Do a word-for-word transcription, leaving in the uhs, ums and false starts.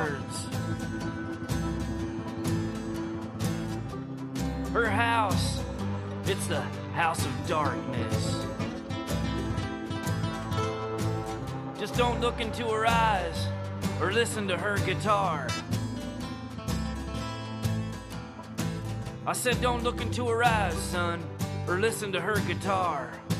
words. Her house, it's the house of darkness. Just don't look into her eyes or listen to her guitar. I said don't look into her eyes, son, or listen to her guitar.